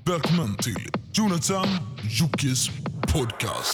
Välkommen till Jonathan Jockes podcast.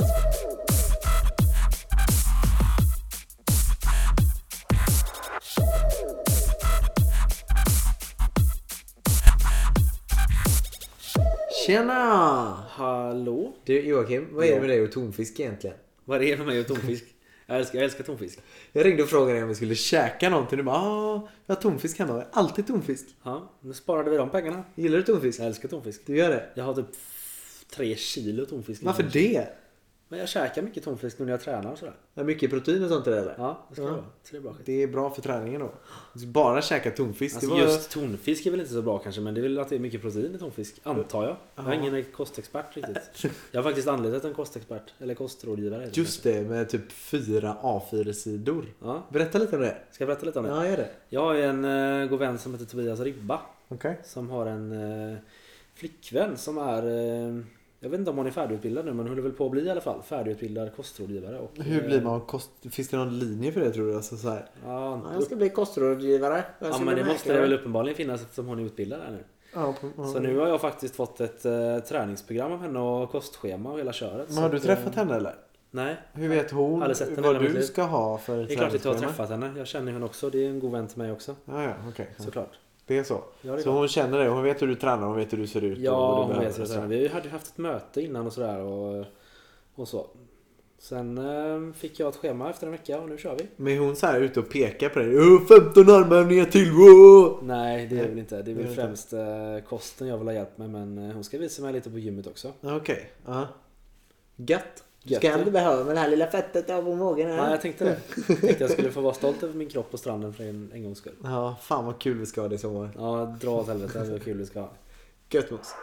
Tjena! Hallå? Du Joakim, vad är det med dig och tonfisk egentligen? Vad är det med mig och tonfisk? Jag älskar tonfisk. Jag ringde och frågade dig om vi skulle käka någonting. Du bara, jag har tonfisk hemma. Jag har alltid tonfisk. Ja, nu sparade vi de pengarna. Gillar du tonfisk? Jag älskar tonfisk. Du gör det? Jag har typ 3 kilo tonfisk. Varför det? Men jag käkar mycket tonfisk nu när jag tränar och sådär. Är mycket protein och sånt i det eller? Ja, det ska det vara. Så det är bra. Det är bra för träningen då. Bara käka tonfisk. Alltså just tonfisk är väl inte så bra kanske, men det är väl att det är mycket protein i tonfisk, antar jag. Jag är ingen kostexpert riktigt. Jag har faktiskt anlitat en kostexpert, eller kostrådgivare. Just det, med typ 4 A4-sidor. Ja. Berätta lite om det. Ska jag berätta lite om det? Ja, gör det. Jag har ju en god vän som heter Tobias Ribba. Okej. Som har en flickvän som är... jag vet inte om hon är färdigutbildad nu, men hon är väl på att bli i alla fall färdigutbildad kostrådgivare. Och, Hur blir man Finns det någon linje för det tror du? Alltså, så här. Ja, Jag ska bli kostrådgivare. ja, men det måste det väl uppenbarligen finnas eftersom hon är utbildad här nu. Ja, Så nu har jag faktiskt fått ett träningsprogram av henne och kostschema och hela köret. Men har du träffat henne eller? Nej. Hur vet hon Aldrig sett henne i vad hela mitt du liv. ska ha för Det är klart att jag har träningsschema? träffat henne. Jag känner henne också. Det är en god vän till mig också. Ja, okej. Såklart. Det är så. Ja, det är Så hon känner dig, hon vet hur du tränar, hon vet hur du ser ut. Ja, och vad du hon behöver vet hur jag och så. tränar. Vi hade haft ett möte innan och sådär och så. Sen fick jag ett schema efter en vecka och nu kör vi. Men hon så här ute och pekar på dig. 15 armhävningar till! Wow! Nej, det är väl inte. Det är väl inte. främst kosten jag vill ha hjälp med. Men hon ska visa mig lite på gymmet också. Okej. Ja. Gött. Gött, Ska ja. du behöva med det här lilla fettet av på magen här? Ja, jag tänkte det. Jag tänkte jag skulle få vara stolt över min kropp på stranden för en gångs skull. Ja, fan vad kul vi ska ha det i sommar. Ja, dra åt helvete. Det är kul vi ska ha. Gött mos.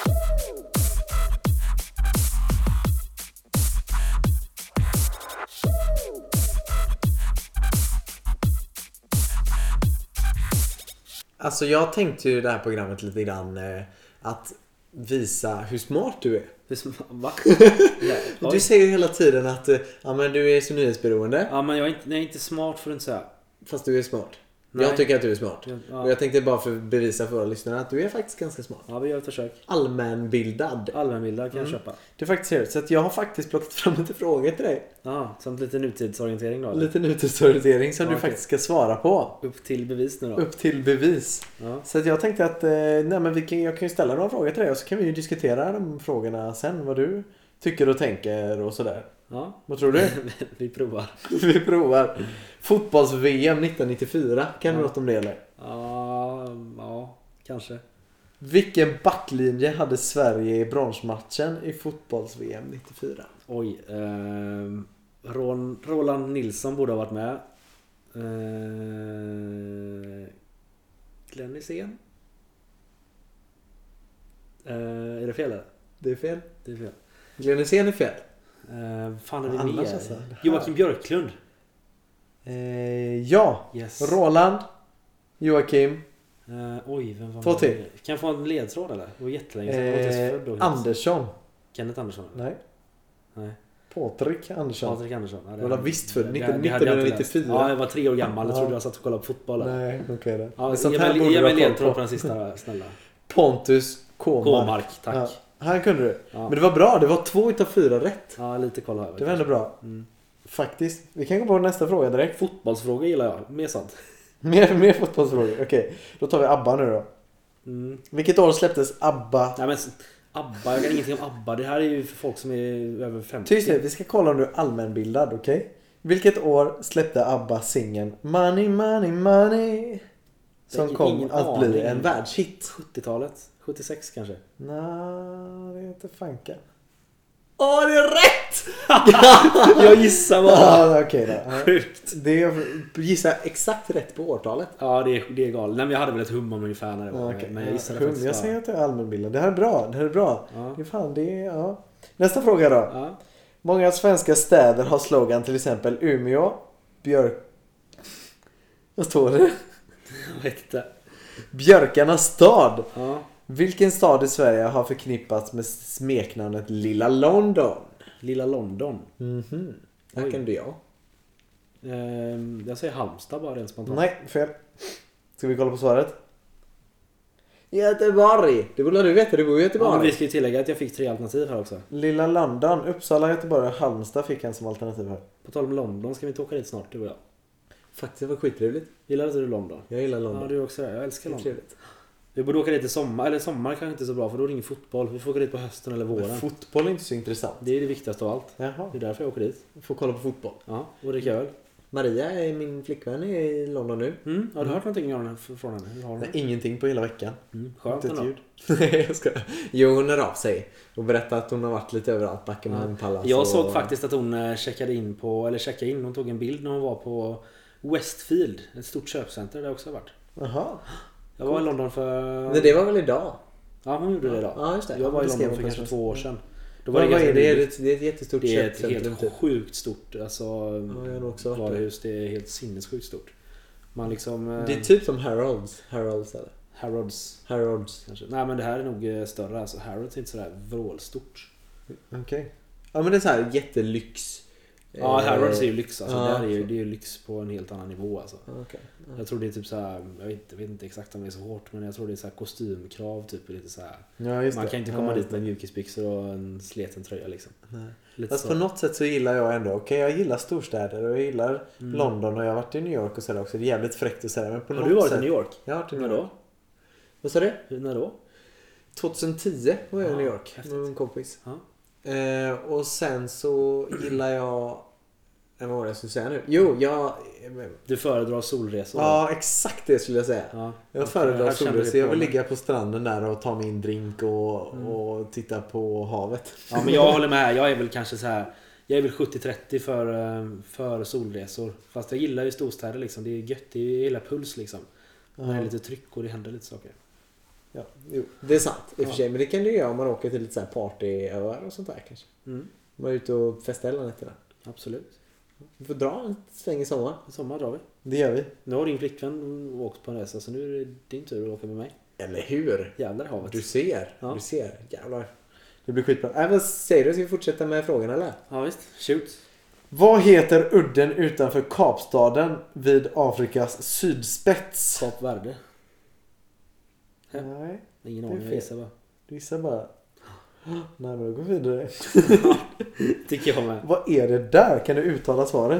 Alltså jag tänkte ju i det här programmet lite grann att visa hur smart du är. Va? Du säger ju hela tiden att ja, men du är så nyhetsberoende. Ja, men jag är inte smart för att inte säga. Fast du är smart. Nej. Jag tycker att du är smart. Ja. Och jag tänkte bara för att bevisa för våra lyssnare att du är faktiskt ganska smart. Ja, vi gör ett försök. Allmänbildad. Allmänbildad kan jag köpa. Det är faktiskt seriöst. Så att jag har faktiskt plockat fram lite frågor till dig. Ja, som lite nutidsorientering då. Eller? Lite nutidsorientering som Ja, du okej. faktiskt ska svara på. Upp till bevis nu då. Upp till bevis. Ja. Så att jag tänkte att nej, men jag kan ju ställa några frågor till dig och så kan vi ju diskutera de frågorna sen. Vad du tycker och tänker och sådär. Ja. Vad tror du? Vi provar. Vi provar. Fotbolls-VM 1994. Kan du något om det eller? Ja, kanske. Vilken backlinje hade Sverige i bronsmatchen i fotbolls-VM 94? Oj. Roland Nilsson borde ha varit med. Glenn Hysén. Är det fel eller? Det är fel. Det är fel. Glenn Hysén är fel. Fan är det Annars mer? alltså, det här. Joakim Björklund. Ja. Yes. Roland. Joakim. Oj, vem var Två med? till. Kan jag få en ledtråd eller? Det var jättelänge sedan. Jag var inte ens född då. Andersson. Kenneth Andersson. Nej. Nej. Patrik Andersson. Patrik Andersson. Ja, Du var visst född det hade jag inte läst. 1994. Ja, jag var 3 år gammal. Jag Ja. trodde jag satt och kollade på fotboll. Nej, okej då. Ja, Men sånt ge här mig borde du ha koll ledtråd på. på den sista, snälla. Pontus K-mark, tack. Ja, han kunde du. Ja. Men det var bra. Det var 2 utav 4 rätt. Ja, lite koll här. Det var ändå bra. Mm. Faktiskt. Vi kan gå på nästa fråga direkt. Fotbollsfrågor gillar jag. Mer sånt. Mer fotbollsfrågor. Okej. Då tar vi ABBA nu då. Mm. Vilket år släpptes ABBA? Nej, men ABBA, jag kan ingenting om ABBA. Det här är ju för folk som är över 50. Tyst nu, vi ska kolla om du är allmänbildad, okej? Vilket år släppte ABBA singeln Money, Money, Money? Som Jag har kom ingen att bli aning. en världshit. 70-talet. 76 kanske. Nej, det är inte fanka. Åh, det är rätt! Jag gissar bara. Ja, okej då. Ja. Sjukt. Det är, gissa exakt rätt på årtalet. Ja, det är galet. Nej, men jag hade väl ett hum om ungefär när det var. Okej. Men jag gissade Jag faktiskt säger bara. att det är allmänbildad. Det här är bra. Det här är bra. Ja. Det är fan, det är, ja. Nästa fråga då. Ja. Många svenska städer har slogan, till exempel Umeå, Vad står det? Jag vet inte. Björkarnas stad. Ja. Vilken stad i Sverige har förknippats med smeknamnet Lilla London? Lilla London. Här Oj. kan du jag. Jag säger Halmstad bara rent spontant. Nej, fel. Ska vi kolla på svaret? Göteborg! Det borde du veta, du bor i Göteborg. Ja, men vi ska ju tillägga att jag fick 3 alternativ här också. Lilla London, Uppsala, Göteborg och Halmstad fick han som alternativ här. På tal om London ska vi inte åka dit snart, du och jag. Faktiskt, det var skittrevligt. Gillar inte du London? Jag gillar London. Ja, du också det. Jag älskar Det är London. trevligt. Vi borde åka dit i sommar, eller sommar kanske inte är så bra för då är det ingen fotboll. Vi får åka dit på hösten eller våren. Men fotboll är inte så intressant. Det är det viktigaste av allt. Jaha. Det är därför jag åker dit. Får kolla på fotboll. Ja, och dricka öl. Maria är min flickvän i London nu. Har du hört någonting om henne från henne? Hur har hon Nej, det? ingenting på hela veckan. Skönt Inte ett ändå. ljud. Nej, jag ska. Jo, hon är av sig. Och berättar att hon har varit lite överallt. Buckingham Palace. Jag och... såg faktiskt att hon checkade in på, eller checkade in, hon tog en bild när hon var på Westfield, ett stort köpcenter där jag också har varit. Jaha. Jag var i London för... Men det var väl idag? Ja, hon gjorde det idag. Ja, just det. Jag var i det skrev London för hon kanske på 2 år sedan. Då Vad ganska är det? nyligt. Det är ett jättestort Det är ett köpcentrum, helt typ. sjukt stort, alltså Ja, jag har nog också varit varuhus. Det är helt sinnessjukt stort. Man liksom... Det är typ som Harrods eller? Harrods kanske. Nej, men det här är nog större. Alltså Harrods är inte sådär vrålstort. Okej. Ja, men det är så här jättelyx. Ja, Harrods är ju lyx. Alltså, ja. där är ju, det är ju lyx på en helt annan nivå. Alltså. Okay. Ja. Jag tror det är typ så här, jag vet inte exakt om det är så hårt, men jag tror det är så här kostymkrav typ lite så här. Ja, just Man det. kan inte komma dit med mjukisbyxor och en sleten tröja liksom. Nej. Lite Fast så. på något sätt så gillar jag ändå, okej, jag gillar storstäder och jag gillar London och jag har varit i New York och sådär också. Det är jävligt fräckt och sådär. Men på Har något du varit sätt... i New York? Jag har varit i New När York. då? Vad sa du? När då? 2010 var jag i Ja, New York häftigt. med en kompis. Ja. Och sen så gillar jag... Vad var det jag skulle säga nu? Jo, jag... Du föredrar solresor? Ja, exakt det skulle jag säga. Ja. Jag föredrar Här kände solresor. vi Jag på vill mig. ligga på stranden där och ta min drink och titta på havet. Ja, men jag håller med. Jag är väl kanske så här. Jag är väl 70-30 för solresor. Fast jag gillar ju storstäder liksom. Det är gött. Det är ju hela puls liksom. När det är lite tryck och det händer lite saker. Ja, jo, det är sant i och för sig. Men det kan du göra om man åker till lite så här partyöar och sånt där kanske. Man är ute och festar hela nätterna. Absolut. Vi får dra en sväng i sommar. I sommar drar vi. Det gör vi. Nu har din flickvän åkt på en resa, så nu är det din tur att åka med mig. Eller hur? Jävlar i havet. Du ser. Ja. Du ser. Jävlar. Det blir skitbra. Vad säger du? Ska vi fortsätta med frågan eller? Ja visst, shoot. Vad heter udden utanför Kapstaden vid Afrikas sydspets? Kap Verde. Ja. Nej, Ingen Det är aning, jag fel. gissar bara. du gissar bara. Nej, men då går vi vidare. Tycker jag med. Vad är det där? Kan du uttala svaret?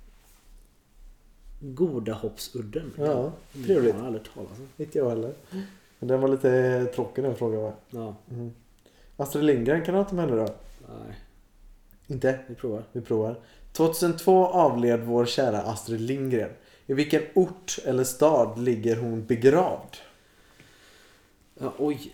Godahoppsudden. Ja, trevligt. Jag har aldrig talat om. Inte jag heller. Men den var lite tråkig den frågan, va? Ja, Astrid Lindgren, kan du ha med henne då? nej. Inte? Vi provar. Vi provar. 2002 avled vår kära Astrid Lindgren. I vilken ort eller stad ligger hon begravd? Ja, oj.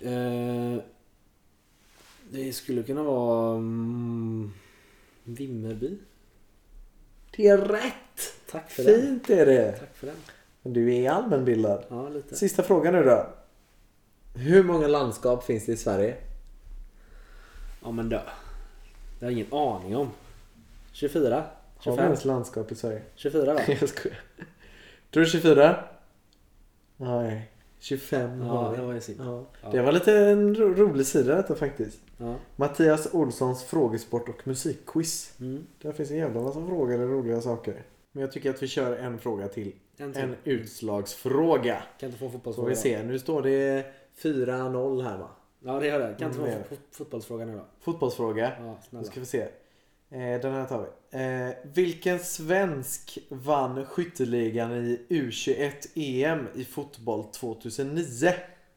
Det skulle kunna vara Vimmerby. Det är rätt! Tack för den. Fint är det. Tack för den. Men du är allmänbildad. Ja, lite. Sista frågan nu då. Hur många landskap finns det i Sverige? Ja, men dö. Det har jag ingen aning om. 24? Har vi 25? ens landskap i Sverige? 24 va? Jag skojar. Tror du 24? Nej. 25 har Ja, vi. det var ju synd. Ja. Ja. Det var lite en rolig sida detta faktiskt. Ja. Mattias Olssons frågesport och musikquiz. Mm. Där finns en jävla massa frågor och roliga saker. Men jag tycker att vi kör en fråga till. En till. En utslagsfråga. Kan inte få Får fotbollsfråga. vi se. Nu står det 4-0 här va? Ja, det gör det. Kan inte Mm, få det är fotbollsfråga nu då. fotbollsfråga. Ja, Nu snälla. ska vi se. Den här tar vi. Vilken svensk vann skytteligan i U21 EM i fotboll 2009?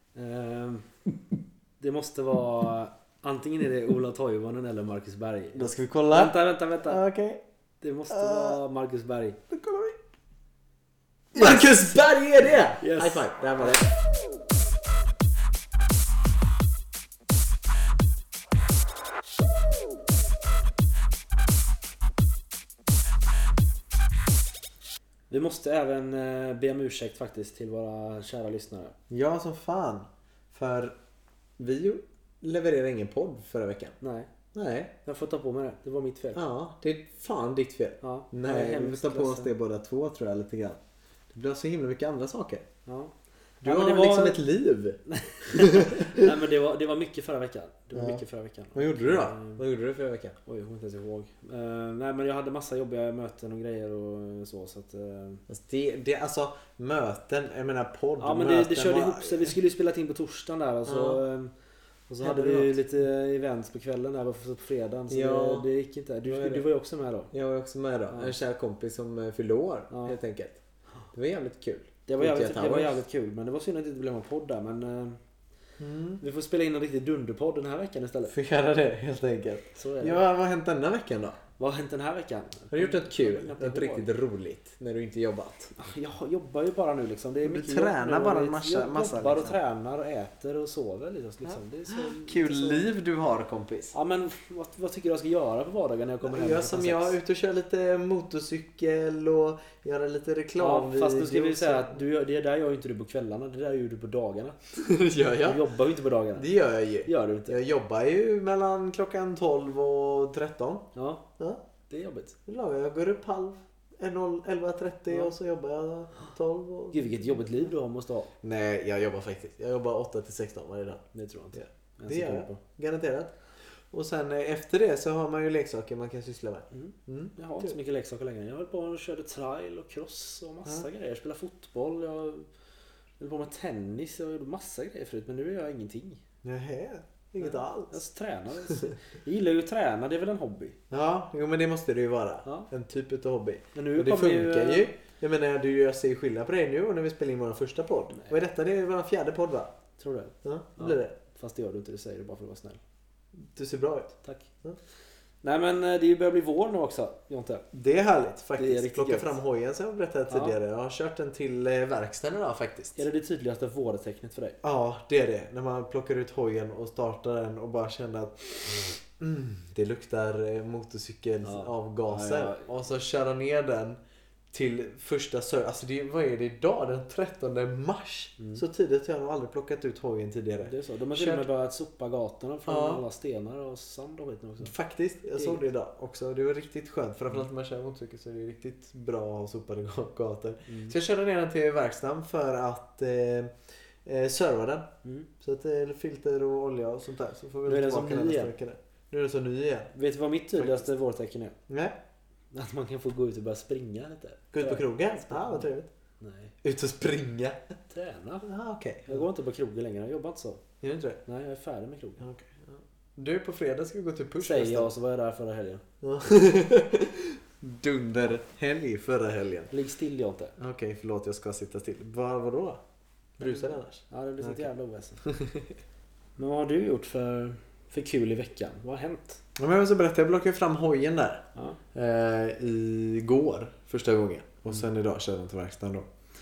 Det måste vara antingen är det Ola Toivonen eller Marcus Berg. Då ska vi kolla. Vänta. Okej. Det måste vara Marcus Berg. Då kollar vi. Marcus Berg är det! Yes. High five, där var det. Vi måste även be om ursäkt faktiskt till våra kära lyssnare. Ja, som fan. För vi levererade ingen podd förra veckan. Nej, Nej. jag får ta på mig det. Det var mitt fel. Ja, det är fan ditt fel. Ja, jag är Nej, vi hemskt får ta på oss ledsen. det båda två tror jag lite grann. Det blir så himla mycket andra saker. Ja. Du Ja, men har det var- liksom ett liv. Nej men det var mycket förra veckan. Det var mycket förra veckan. Vad gjorde du då? Eh, Vad gjorde du förra veckan? Oj, jag kommer inte ens ihåg. Nej men jag hade massa jobbiga möten och grejer och så att... Alltså, det alltså möten, jag menar podd. Ja men det körde ihop sig. Vi skulle ju spela in på torsdagen där och så... Och så hade Hände vi något? lite events på kvällen där på fredagen. Så Ja. det gick inte. Vad är det? Du var ju också med då. Jag var också med då. Ja. En kär kompis som fyllde år Ja. helt enkelt. Det var jävligt kul. Det var Towers. jävligt kul. Men det var synd att det inte blev någon podd där. Men vi får spela in en riktig dunderpodd den här veckan istället. Får göra det helt enkelt. Så är det. Ja, vad har hänt denna veckan då? Vad har hänt den här veckan? Har du gjort något kul? Jag kommer Något inte ihåg. riktigt roligt när du inte jobbat? Jag jobbar ju bara nu liksom. Det är Du mycket tränar jobb nu. bara en Jag massa, jobbar och liksom. tränar och äter och sover liksom. Det är så, Kul så... liv du har kompis. Ja men vad tycker du jag ska göra på vardagen när jag kommer hem? Jag klockan som jag är 6? ute och kör lite motorcykel och göra lite reklam. Ja, fast nu ska vi säga att det där gör ju inte du på kvällarna. Det där gör du på dagarna. det gör Du jag. jobbar ju inte på dagarna. Det gör jag ju. Gör du inte? Jag jobbar ju mellan klockan 12 och 13. Ja, Ja, det är jobbigt. det lagar jag. Jag går upp 11:30 Ja. och så jobbar jag 12. Och... Gud vilket jobbigt liv du har måste ha. Nej, jag jobbar faktiskt. Jag jobbar 8 till 16 varje dag. Det tror jag inte. Ja. Det gör jag. Garanterat. Och sen efter det så har man ju leksaker man kan syssla med. Mm. Jag har inte så mycket leksaker längre. Jag höll på och körde trail och cross och massa grejer. Jag spelade fotboll. Jag höll på med tennis. Jag gjorde massa grejer förut. Men nu gör jag ingenting. Nähä, inget alls. Jag tränar. Jag gillar ju att träna. Det är väl en hobby. Ja, jo, men det måste det ju vara. Ja. En typ av hobby. Men nu Och det kommer funkar ju. Jag menar, jag ser skillnad på dig nu och när vi spelar in vår första podd. Nej. Vad är detta? Det är vår fjärde podd va? Tror du? Ja, det Ja. blir det. Fast det gör du inte. Det säger du bara för att vara snäll. Du ser bra ut. Tack. Ja. Nej men det börjar bli vår nu också. Jonte. Det är härligt Det är faktiskt. riktigt Plocka gött. fram hojen som jag berättade Ja. tidigare. Jag har kört den till verkstaden idag faktiskt. Är det tydligaste vårtecknet för dig? Ja, det är det. När man plockar ut hojen och startar den och bara känner att det luktar motorcykelavgaser. Ja. Och så köra ner den till första alltså vad är det idag? Den 13 mars. Så tidigt har jag nog aldrig plockat ut hojen tidigare. Det är så. De har till och med börjat sopa gatorna från alla stenar och sand och skit nu också. Faktiskt, jag såg det idag också. Det var riktigt skönt. Framförallt när man kör motorcykel så är det riktigt bra att ha sopade gator. Så jag körde ner den till verkstaden för att serva den. Så att det är filter och olja och sånt där. Så får vi Nu är den tillbaka som ny nästa igen. vecka. Nu är den så ny igen. Vet du vad mitt tydligaste vårtecken är? Nej, Att man kan få gå ut och börja springa lite. gå ut på krogen. Ja, vad trevligt. Nej, Ut och springa. träna. Ja, okej. Jag går inte på krogen längre. Jag jobbar inte så. Är det inte det? Nej, jag är färdig med krogen. Ja, okej. Ja. Du, på fredag ska vi gå till Push. Säger jag så var jag där förra helgen. Ja. Dunderhelg förra helgen. Ligg still jag inte. Okej, förlåt, jag ska sitta still. Vadå? Brusar annars? Ja, det blir sånt Okej. jävla oväsen. Men vad har du gjort för kul i veckan? Vad har hänt? Ja, men jag så berätta, jag plockade fram hojen där. Ja. Igår första gången. Och sen idag körde den till verkstaden då.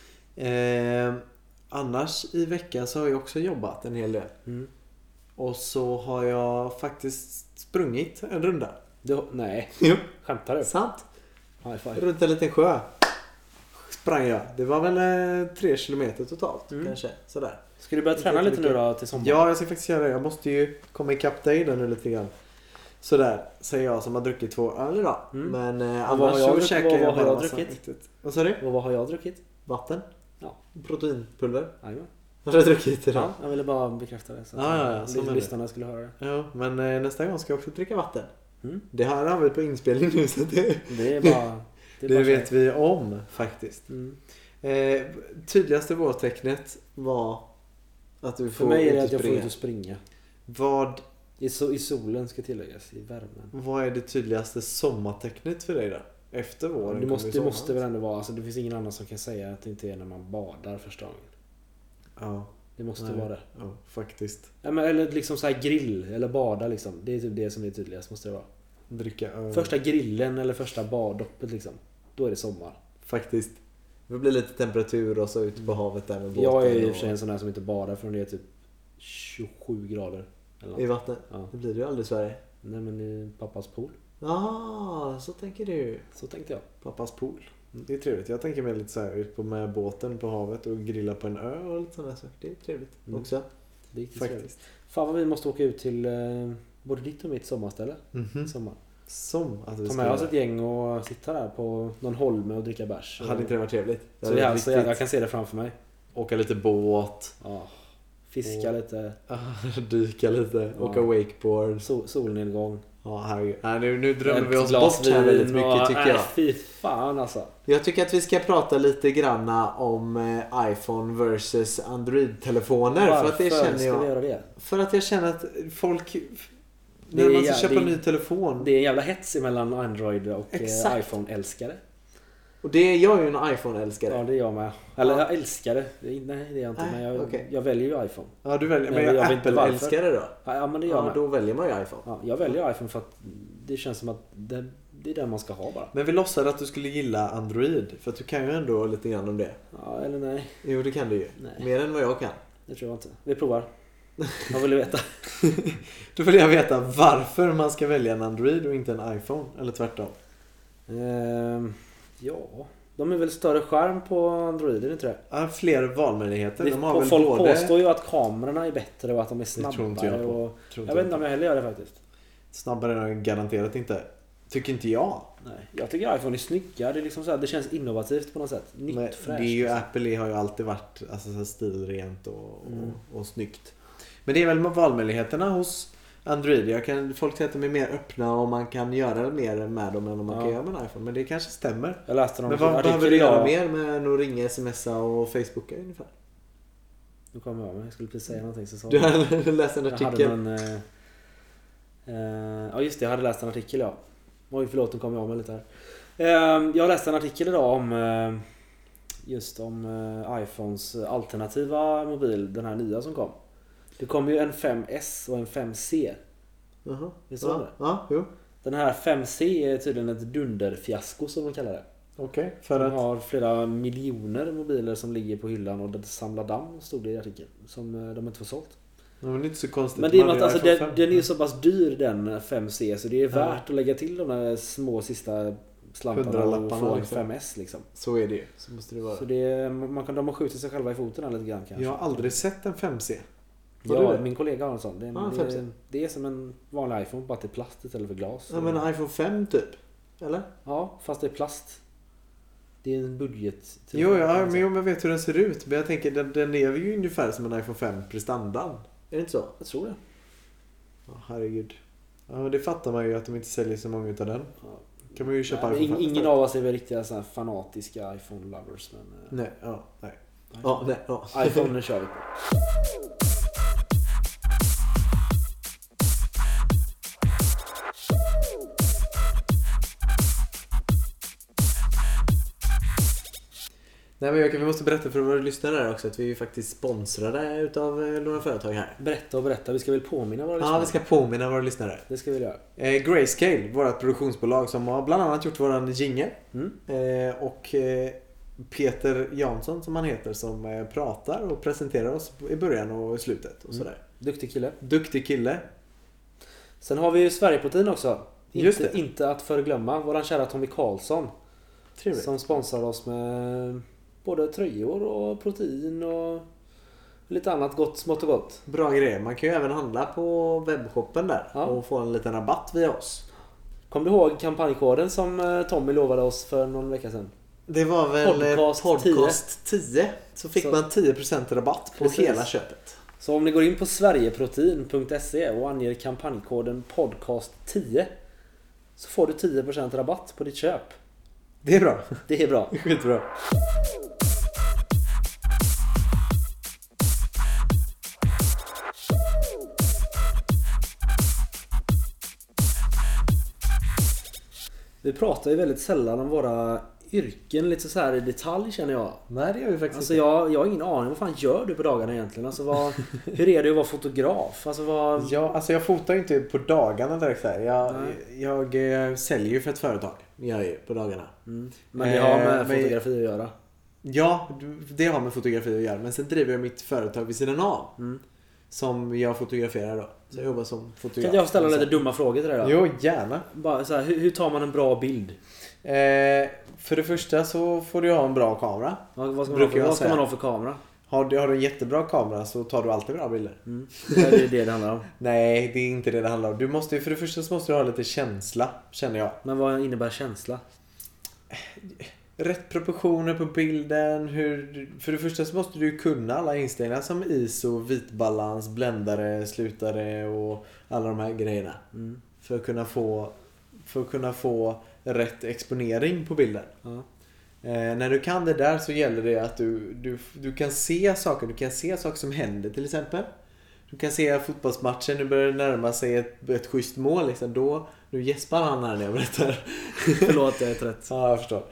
Annars i veckan så har jag också jobbat en hel del. Och så har jag faktiskt sprungit en runda. Nej, Jo. skämtar du? Sant. High five. Runt en liten sjö. Sprang jag. Det var väl 3 kilometer totalt kanske. Sådär. Ska du börja träna Inte lite nu då till sommaren? Ja, jag ska faktiskt göra det. Jag måste ju komma ikapp dig där nu lite grann. Sådär, säger jag som har druckit 2 öl idag. Men vad annars har jag så druckit? käkar Vad jag har bara jag massa druckit? riktigt. Vad sa du? Och vad har jag druckit? Vatten. Ja. Proteinpulver. Jajamän. Vad har du druckit idag? Ja, jag ville bara bekräfta det. Så Ja, så är det. lyssnarna skulle höra det. Ja, men nästa gång ska jag också dricka vatten. Mm. Det här har vi på inspelning nu så det, Det är bara... det vet vi om faktiskt. Mm. Tydligaste vårtecknet var att du För får mig är ut det och att jag får springa. ut och springa. Vad, I solen ska tilläggas, i värmen. vad är det tydligaste sommartecknet för dig då? Efter våren Det kommer måste sommaren. väl ändå vara, alltså det finns ingen annan som kan säga att det inte är när man badar första gången. Ja, Det måste nej, vara det. ja, faktiskt. Ja, men, eller liksom så här grill, eller bada liksom. Det är typ det som är tydligast, måste det vara. Dricka öl. Första grillen eller första baddoppet liksom. Då är det sommar. Faktiskt. Det blir lite temperatur och så ute på havet där med båten. Jag är i och och för sig en sån här som inte badar förrän det är typ 27 grader. Eller i något. vattnet. Ja. Det blir det ju aldrig i Sverige. Nej men i pappas pool. Så tänker du. Så tänkte jag. Pappas pool. Det är trevligt. Jag tänker mig lite så här ut på med båten på havet och grilla på en ö och lite sådana saker. Det är trevligt också. Det är riktigt Faktiskt. trevligt. Fan vad vi måste åka ut till både ditt och mitt sommarställe. Mhm. Sommar. Som att vi Ta ska med oss göra. ett gäng och sitta där på någon holme och dricka bärs. Hade inte det varit trevligt? Så det är alltså, jag kan se det framför mig. åka lite båt. Ja. Fiska lite. Dyka lite. Åka wakeboard. Solnedgång. Ja, herregud. Nej, nu drömmer vi oss glas bort här vin väldigt mycket tycker jag. Fy fan alltså. Jag tycker att vi ska prata lite granna om iPhone versus Android-telefoner. Varför för att det känner ska jag, vi göra det? För att jag känner att folk... Det när är man ska jä- köpa det- en ny telefon. Det är en jävla hets mellan Android och Exakt. iPhone-älskare. Och jag är ju en iPhone-älskare. Ja, det är jag med. Eller jag älskar det. Nej, det är jag inte. Nej, Men okej. jag väljer ju iPhone. Ja, du väljer. Men Jag jag är vet inte varför. Apple-älskare då. Ja, men det gör jag Ja, med. då väljer man ju iPhone. Ja, jag väljer iPhone för att det känns som att det är den man ska ha bara. Men vi låtsade att du skulle gilla Android. För att du kan ju ändå lite grann om det. Ja, eller nej. Jo, det kan du ju. Nej. Mer än vad jag kan. Det tror jag inte. Vi provar. Vad vill du veta? Då vill jag veta varför man ska välja en Android och inte en iPhone. Eller tvärtom. Ja, de är väl större skärm på Android, är det inte det? Ja, fler valmöjligheter. De har väl Folk både... påstår ju att kamerorna är bättre och att de är Det tror inte jag snabbare. på. Och... Tror Jag inte vet inte om jag heller gör det faktiskt. Snabbare är de garanterat inte. Tycker inte jag. Nej, jag tycker iPhone är snyggare. Det är liksom så här, det känns innovativt på något sätt. Nytt, Men fräscht. det är ju liksom. Apple har ju alltid varit alltså, så här stilrent och snyggt. Men det är väl valmöjligheterna hos Android. Folk säger att de är mer öppna och man kan göra mer med dem än vad man kan göra med en iPhone. Men det kanske stämmer. Jag läste någon Men vad artikel behöver du göra idag. mer med att ringa, smsa och Facebooka ungefär? Nu kommer jag med. Jag skulle precis säga någonting så sa Du jag. har läst en Jag artikel. hade ja just det, jag hade läst en artikel ja. Oj förlåt, nu kommer jag med lite här. Jag läste en artikel idag om just om iPhones alternativa mobil, den här nya som kom. Det kom ju en 5S och en 5C. Jaha. Visst var det? Ja, jo. Den här 5C är tydligen ett dunderfiasko som de kallar det. Okej. För De att... har flera miljoner mobiler som ligger på hyllan och det samlar damm, stod det i artikeln. Som de inte får sålt. Ja, men det är inte så konstigt. Men det är Man att hade alltså, iPhone 5. den är ju så pass dyr den 5C så det är värt att lägga till de där små sista slantarna och 100-lapparna, få en liksom. 5S liksom. Så är det ju. Så måste det vara. Så det, de har skjutit sig själva i foten här lite grann kanske. Jag har aldrig sett en 5C. Har Ja, du det? min kollega har en sån. Ja, 5C. Det är som en vanlig iPhone bara att det är plast istället för glas. Ja, men en iPhone 5 typ. Eller? Ja, fast det är plast. Det är en budget. Jo, men jag vet hur den ser ut. Men jag tänker, den lever ju ungefär som en iPhone 5 prestandan. Är det inte så? Jag tror det. Ja, herregud. Ja, men det fattar man ju att de inte säljer så många utav den. Ja. Kan man ju köpa Nej, iPhone 5 ingen av oss är väl riktiga så här fanatiska iPhone-lovers. Men, Nej, ja, nej. Ja, nej, ja. iPhone kör vi på. Nej, men vi måste berätta för våra lyssnare här också att vi är ju faktiskt sponsrade utav några företag här. Berätta. Vi ska väl påminna våra Ja, lyssnare. vi ska påminna våra lyssnare. Det ska vi göra. Grayscale, vårt produktionsbolag som har bland annat gjort våran jingle. Mm. Och Peter Jansson som han heter som pratar och presenterar oss i början och i slutet och sådär. Duktig kille. Duktig kille. Sen har vi ju Sverigeprotein också. Just det. Inte att förglömma. Våran kära Tommy Karlsson. Trevligt. Som sponsrar oss med både tröjor och protein och lite annat gott, smått och gott. Bra grejer. Man kan ju även handla på webbshoppen där Ja. och få en liten rabatt via oss. Kom du ihåg kampanjkoden som Tommy lovade oss för någon vecka sedan? Det var väl Podcast 10. Så fick Så- man 10% rabatt på Precis. hela köpet. Så om ni går in på sverigeprotein.se och anger kampanjkoden podcast10 så får du 10% rabatt på ditt köp. Det är bra. Det är bra. Skitbra. Vi pratar ju väldigt sällan om våra yrken lite så här i detalj känner jag. Nej, det gör vi faktiskt Alltså inte. jag har ingen aning. Vad fan gör du på dagarna egentligen? Alltså hur är det att vara fotograf? Alltså vad... Ja, alltså jag fotar ju inte på dagarna direkt så här. Jag säljer ju för ett företag. Gör jag ju på dagarna. Men det har med men- fotografi att göra. Ja, det har med fotografi att göra. Men sen driver jag mitt företag vid sidan av. Som jag fotograferar då. Så jag jobbar som fotograf. Kan jag ställa lite dumma frågor till dig då? Jo, gärna. Bara så här, hur tar man en bra bild? För det första så får du ha en bra kamera. Vad ska Brukar jag man säga. ha för kamera? Har du en jättebra kamera så tar du alltid bra bilder. Det är det handlar om. Nej, det är inte det handlar om. För det första så måste du ha lite känsla, känner jag. Men vad innebär känsla? rätt proportioner på bilden. För det första så måste du kunna alla inställningar som ISO, vitbalans, bländare, slutare och alla de här grejerna. För att kunna få rätt exponering på bilden. När du kan det där så gäller det att du kan se saker. Du kan se saker som händer till exempel. Du kan se fotbollsmatchen, nu börjar det närma sig ett schysst mål liksom. Nu gäspar han här när jag berättar. Förlåt, jag är trött. Ja, jag förstår.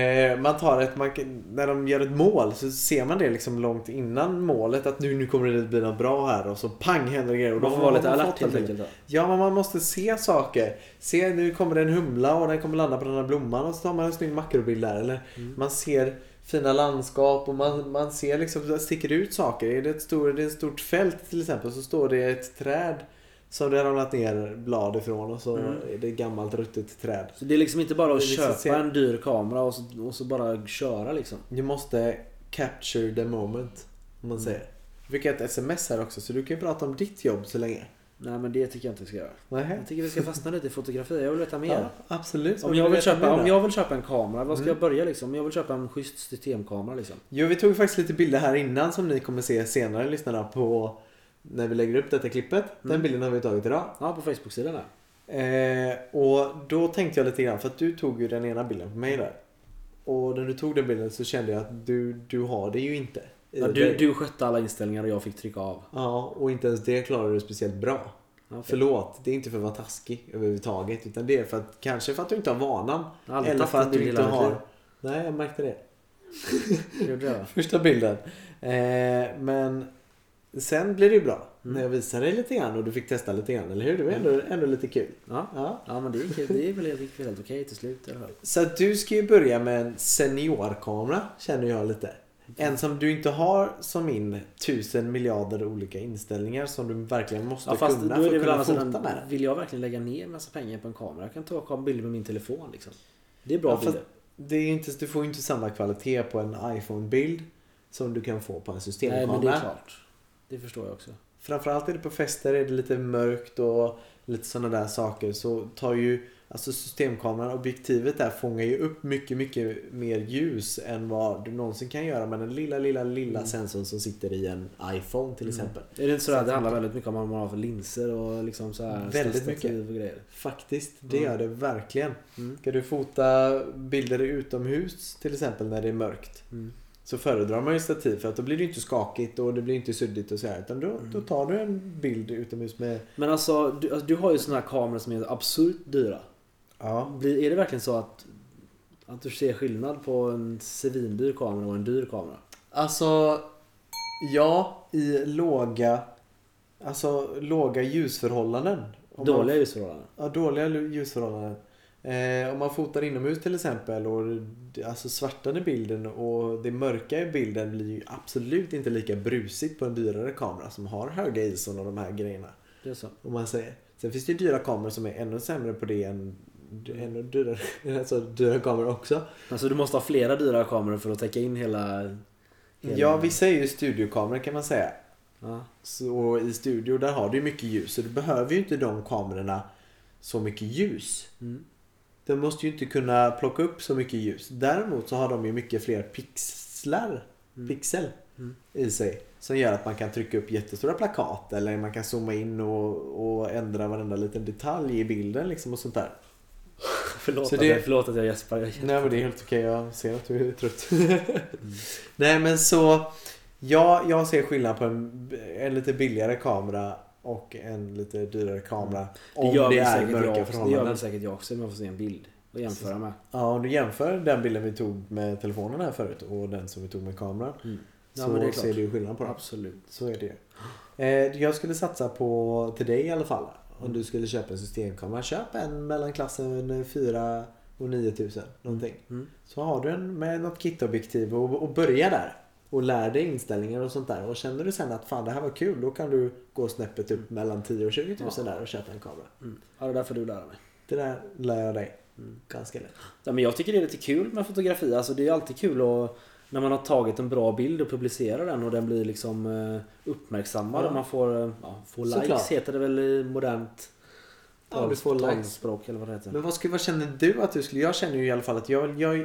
När de gör ett mål så ser man det liksom långt innan målet att nu kommer det bli något bra här och så pang händer grejer. Och man får vara lite alert helt enkelt då. Ja, men man måste se saker. Se, nu kommer det en humla och den kommer landa på den här blomman och så tar man en snygg makrobild där. Eller man ser fina landskap och man ser liksom, det sticker ut saker. Är det ett stort fält till exempel så står det ett träd som det har ramlat ner blad ifrån och så är det gammalt ruttet träd. Så det är liksom inte bara att liksom köpa en dyr kamera och så bara köra liksom. Du måste capture the moment, om man säger. Du fick ett sms här också så du kan ju prata om ditt jobb så länge. Nej, men det tycker jag inte vi ska göra. Nej. Jag tycker vi ska fastna lite i fotografi. Jag vill veta mer. Ja, absolut. Om jag vill köpa en kamera, vad ska jag börja liksom? Om jag vill köpa en schysst systemkamera liksom. Jo, vi tog faktiskt lite bilder här innan som ni kommer se senare, lyssnarna, på när vi lägger upp detta klippet. Den bilden har vi tagit idag. Ja, på Facebook-sidan där. Och då tänkte jag lite grann, för att du tog ju den ena bilden på mig där. Och när du tog den bilden så kände jag att du har det ju inte. Ja, du skötte alla inställningar och jag fick trycka av. Ja, och inte ens det klarade du speciellt bra. Okay. Förlåt, det är inte för att vara taskig överhuvudtaget, utan det är för att kanske för att du inte har vanan. Eller för att du inte har... Nej, jag märkte det. Gjorde jag? Första bilden. Men sen blir det ju bra. När jag visade dig lite grann och du fick testa lite grann, eller hur? Det var ändå lite kul. Ja, men det är väl helt okej till slut. Eller? Så att du ska ju börja med en seniorkamera, känner jag lite. En som du inte har som in 1000 miljarder olika inställningar som du verkligen måste kunna för att kunna fota med. Vill jag verkligen lägga ner en massa pengar på en kamera? Jag kan ta bilder med min telefon liksom. Det är bra bilder. Det är inte, du får ju inte samma kvalitet på en iPhone-bild som du kan få på en systemkamera. Nej, men det är klart. Det förstår jag också. Framförallt är det på fester, är det lite mörkt och lite sådana där saker, så tar ju alltså systemkameran, objektivet där fångar ju upp mycket mer ljus än vad du någonsin kan göra med den lilla sensorn som sitter i en iPhone till exempel. Är det inte så att det handlar väldigt mycket om vad man har för linser och liksom så här väldigt mycket och grejer? Faktiskt, det gör det verkligen. Ska du fota bilder utomhus till exempel när det är mörkt, så föredrar man ju stativ, för att då blir det inte skakigt och det blir inte suddigt och så här, utan då tar du en bild utomhus med... Men alltså, du har ju såna här kameror som är absurt dyra. Ja. Är det verkligen så att du ser skillnad på en svindyr kamera och en dyr kamera? Alltså, ja, i låga ljusförhållanden. Dåliga ljusförhållanden? Ja, dåliga ljusförhållanden. Om man fotar inomhus till exempel och alltså svartade bilden och det mörka i bilden blir ju absolut inte lika brusigt på en dyrare kamera som har höga ISO och de här grejerna. Det är så. Om man säger. Sen finns det ju dyra kameror som är ännu sämre på det än ännu dyrare, alltså dyra kameror också. Alltså du måste ha flera dyra kameror för att täcka in hela... Ja, vissa är ju studiokameror kan man säga. Ja. Så i studio där har du mycket ljus, så du behöver ju inte de kamerorna så mycket ljus. De måste ju inte kunna plocka upp så mycket ljus. Däremot så har de ju mycket fler pixel i sig, som gör att man kan trycka upp jättestora plakat, eller man kan zooma in och ändra varenda liten detalj i bilden liksom och sånt där. Förlåt att jag gäspar. Nej, men det är helt okej. Jag ser att du är trött. Nej, men så jag ser skillnad på en lite billigare kamera och en lite dyrare kamera. Om det är mörka förhållanden. Det gör väl säkert jag också, om jag får se en bild och jämföra med. Ja, om du jämför den bilden vi tog med telefonen här förut och den som vi tog med kameran, Ja, så men det är ser du ju skillnad på dem. Absolut. Så är det. Jag skulle satsa på, till dig i alla fall, om du skulle köpa en systemkamera, köp en mellan klassen 4 och 9000 någonting. Så har du en med något kitobjektiv och börja där och lär dig inställningar och sånt där, och känner du sen att fan det här var kul, då kan du gå snäppet upp mellan 10 och 20 000 där och köpa en kamera. Ja, det är därför du lär mig. Det där lär jag dig ganska lätt. Ja, men jag tycker det är lite kul med fotografi. Alltså det är alltid kul när man har tagit en bra bild och publicerar den och den blir liksom uppmärksammad och man får likes. Såklart. Heter det väl i modernt talspråk eller vad det heter. Men vad känner du att du skulle... Jag känner ju i alla fall att jag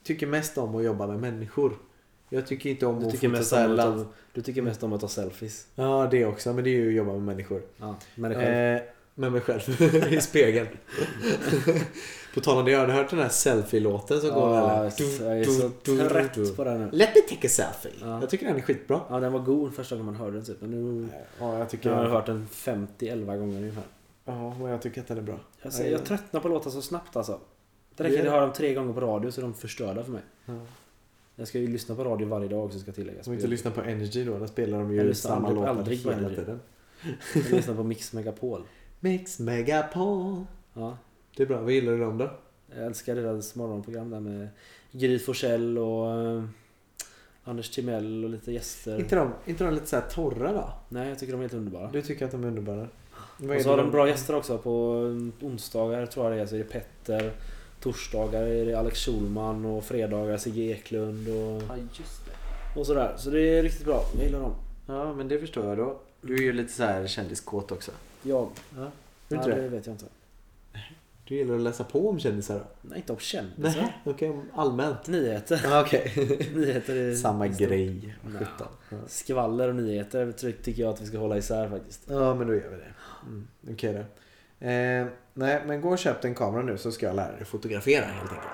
tycker mest om att jobba med människor. Jag tycker inte om Du att tycker, fota mest så här om du tycker mest om att ta selfies. Ja, det också. Men det är ju att jobba med människor. Ja, med dig själv. Med mig själv i spegeln. På tal om det, har du hört den här selfie-låten som går Ja, eller? jag är så trött på den nu. Let me take a selfie. Ja. Jag tycker den är skitbra. Ja, den var god första gången man hörde den typ. Men nu Ja, jag tycker jag har hört den 50-11 gånger ungefär. Ja, men jag tycker att den är bra. Jag tröttnar på låtar så snabbt alltså. Det räcker att jag hör dem 3 gånger på radio så är de förstörda för mig. Ja. Jag ska ju lyssna på radio varje dag så ska tilläggas. Om inte lyssnar på Energy då spelar de Jag ju lyssnar samma låtar aldrig på hela Energy. tiden. Jag lyssnar på Mix Megapol. Mix Megapol. Ja. Det är bra. Vad gillar du dem då? Jag älskar deras morgonprogram där med Gry Forssell och Anders Timell och lite gäster. Inte de lite så här torra då? Nej, jag tycker de är helt underbara. Du tycker att de är underbara? Och så har de bra gäster också. På onsdagar tror jag det är, så är det Petter. Torsdagar är det Alex Schulman och fredagar Sigge Eklund och, Ja, just det. och sådär. Så det är riktigt bra. Jag gillar dem. Ja, men det förstår jag då. Du är ju lite så här kändiskåt också. Jag? Ja. Ja, Inte det det? vet jag inte. Du gillar att läsa på om kändisar då? Nej, inte om kändisar. Nej, okej, allmänt. Nyheter. Ja, okej. Nyheter är Samma är stort. grej. Nej. 17. Ja. Skvaller och nyheter tycker jag att vi ska hålla isär faktiskt. Ja, men då gör vi det. Okej då. Nej, men gå och köp en kamera nu så ska jag lära dig fotografera helt enkelt.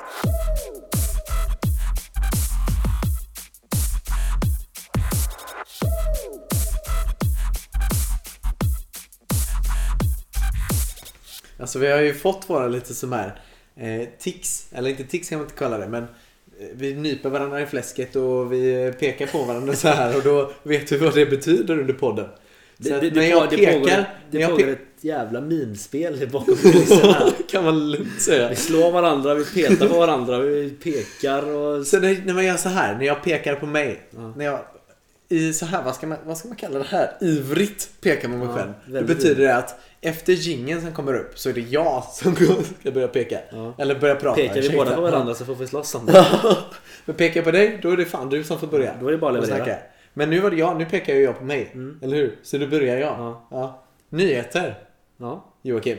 Alltså vi har ju fått våra lite som här tics, eller inte tics kan man inte kalla det, men vi nyper varandra i fläsket och vi pekar på varandra så här och då vet vi vad det betyder under podden. Så när jag pekar... Det pågår ett jävla minspel bakom kulisserna. kan man lugnt säga. Vi slår varandra, vi petar på varandra, vi pekar och... Så när man gör så här, när jag pekar på mig, Ja. när jag i så här, vad ska man kalla det här? Ivrigt pekar man mig Ja, själv. Då väldigt betyder det att efter jingeln som kommer upp så är det jag som ska börja peka. Ja. Eller börja prata. Pekar vi Ursäkta. båda på varandra så får vi slåss om det. Men pekar jag på dig, då är det fan du som får börja. Då är det bara att Och leverera. snacka. Men nu var det jag, nu pekar ju jag på mig. Mm. Eller hur? Så då börjar jag. Ja. Ja. Nyheter, Ja. Joakim.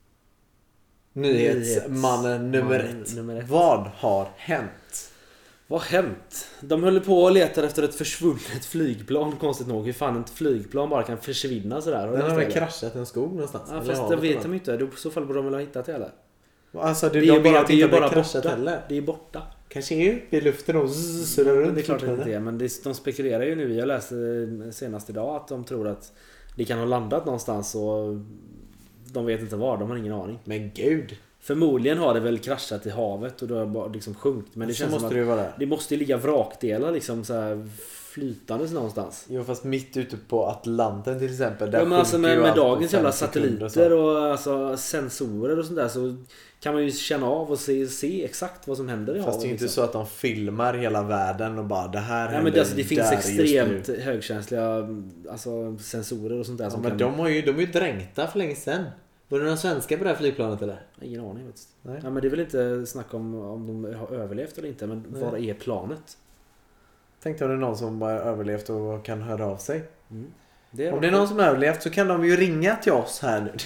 Nyhetsmannen nummer ett. Vad har hänt? Vad har hänt? De höll på och letade efter ett försvunnet flygplan, konstigt nog. Hur fan ett flygplan bara kan försvinna sådär. Den har väl kraschat i en skog någonstans? Ja, Eller fast har det det vet på de inte. I så fall borde de väl ha hittat det eller? Alltså Det är de ju vet bara, inte det är ju att det bara kraschat borta. heller. Det är borta. Kanske är ju i luften och surrar runt. Det är klart att det inte fortfarande. är. Men de spekulerar ju nu. Jag läste senast idag att de tror att det kan ha landat någonstans och de vet inte var. De har ingen aning. Men gud. Förmodligen har det väl kraschat i havet och då har det bara liksom sjunkit. Men det Så känns som måste att det ju vara. det måste ju ligga vrakdelar liksom så här flytandes någonstans. Jo, fast mitt ute på Atlanten till exempel. Där Ja, men alltså sjunker ju med allt på dagens 5 jävla sekunder satelliter så. och alltså sensorer och sånt där så kan man ju känna av och se exakt vad som händer i havet. Fast det är ju inte liksom. så att de filmar hela världen och bara det här Nej, händer men det finns där just extremt nu. högkänsliga alltså, sensorer och sånt där Ja, som men kan... de är ju dränkta för länge sedan. Var det några svenskar på det här flygplanet eller? Ingen aning faktiskt. Nej. Ja, men det är väl inte snack om de har överlevt eller inte, men Nej. var är planet? Tänkte om det är någon som bara överlevt och kan höra av sig. Om Om det är någon som överlevt så kan de ju ringa till oss här nu.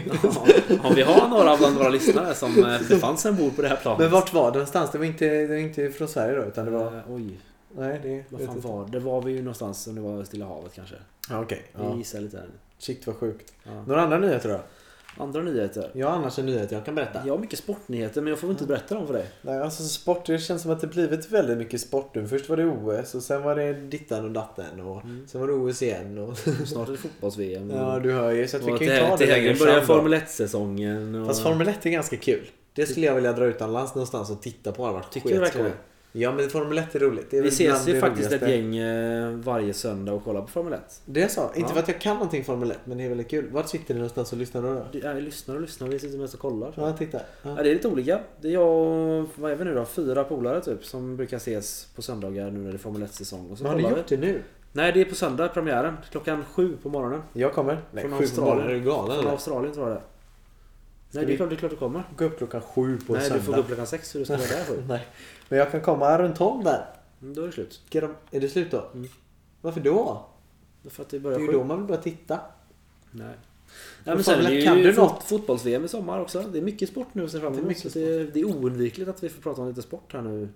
Om vi har några bland våra lyssnare som befann sig ombord på det här planet. Men vart var det någonstans? Det var inte från Sverige då utan det var... Oj, Nej, det vad vet fan inte. var det? Var vi ju någonstans om det var Stilla havet kanske. Ja, okej. Vi Ja. gissar lite här. Shit vad sjukt. Ja. Några andra nyheter då? Andra nyheter. Jag har annars en nyhet jag kan berätta. Jag har mycket sportnyheter men jag får väl inte berätta dem för dig. Nej, alltså sport, det känns som att det blivit väldigt mycket sport nu. Först var det OS och sen var det dittan och datten och sen var det OS igen och... Snart är det fotbolls-VM. Ja, du hör ju så att vi och kan ju ta det till längre helgen börjar fram då. Formel 1-säsongen. Och... Fast Formel 1 är ganska kul. Det skulle jag vilja dra utomlands någonstans och titta på. Det Tycker du verkligen det? Ja, men Formel 1 är roligt. Det är Vi väl bland ses ju det faktiskt roligaste. ett gäng varje söndag och kollar på Formel 1. Det är så. Inte Ja. för att jag kan någonting Formel 1, men det är väldigt kul. Vart sitter ni någonstans och lyssnar då? Jag lyssnar, vi sitter mest och kollar. Ja, titta. Ja, Ja. det är lite olika. Det är jag och, vad är vi nu då? 4 polare typ som brukar ses på söndagar nu när det är Formel 1-säsong. Och så Vad har ni kollar gjort det nu? Nej, det är på söndag premiären. Klockan 7 på morgonen. Jag kommer. Nej, Från 7 på Australien. morgonen. Är du galen Från eller? Australien tror jag det. Nej, vi- det är klart du kommer. Gå upp klockan 7 på Nej, söndag. du får gå upp klockan 6 så du ska vara där för. Nej. Men jag kan komma runt 12 där. Då är det slut. Är det slut då? Mm. Varför då? För att det Det börjar är ju 7. då man vill bara titta. Nej. Men Nej, men sen är det kan ju du något? fotbolls-VM i sommar också. Det är mycket sport nu att se fram Det är emot. mycket Så det är oundvikligt att vi får prata om lite sport här nu.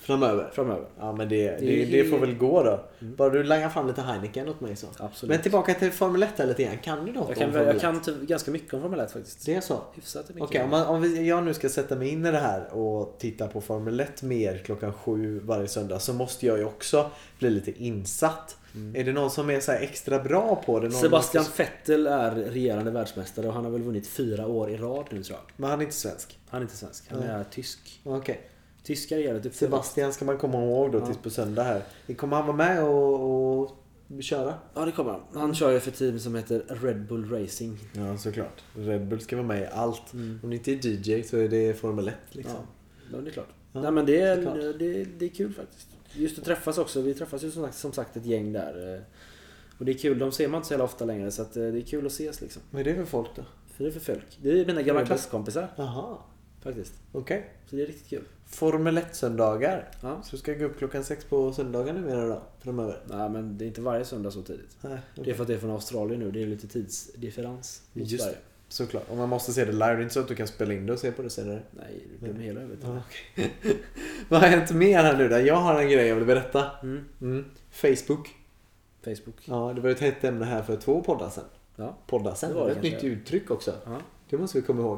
framöver. Ja, men det får väl gå då. Bara du langar fram lite Heineken åt mig så. Absolut. Men tillbaka till Formel 1 lite grann. Kan du något om Formel 1? Jag kan ganska mycket om Formel 1 faktiskt. Det är så? Hyfsat mycket. Okej, om jag nu ska sätta mig in i det här och titta på Formel 1 mer klockan 7 varje söndag, så måste jag ju också bli lite insatt. Är det någon som är så här extra bra på det? Sebastian Vettel är regerande världsmästare och han har väl vunnit 4 år i rad nu, tror jag. Men han är inte svensk? Han är inte svensk, han är tysk. Okej. Tyskar är jävligt uppfyllda. Sebastian ska man komma ihåg då tills på söndag här. Kommer han vara med och köra? Ja, det kommer han. Han kör ju för team som heter Red Bull Racing. Ja, såklart. Red Bull ska vara med i allt. Om det inte är DJ så är det Formel 1 liksom. Ja, det är klart. Ja, Nej, men det är kul faktiskt. Just att träffas också. Vi träffas ju som sagt ett gäng där. Och det är kul. De ser man inte så jävla ofta längre, så att det är kul att ses liksom. Vad är det för folk då? För det är för folk. Det är mina gamla klasskompisar. Jaha. Faktiskt. Okej. Så det är riktigt kul. Formel 1-söndagar. Ja. Så ska jag gå upp klockan 6 på söndagar numera då? Framöver. Nej, men det är inte varje söndag så tidigt. Nej, Det är för att det är från Australien nu. Det är lite tidsdifferens mot just Sverige. Såklart. Om man måste se det live, det är inte så att du kan spela in det och se på det senare. Nej, det blir med hela huvudet. Ja, okej. Vad har hänt mer här nu då? Jag har en grej jag vill berätta. Facebook. Ja, det var ju ett hett ämne här för 2 poddar sedan. Ja. Poddar sedan. Det var Det är ett kanske. nytt uttryck också. Ja. Det måste vi komma ihåg.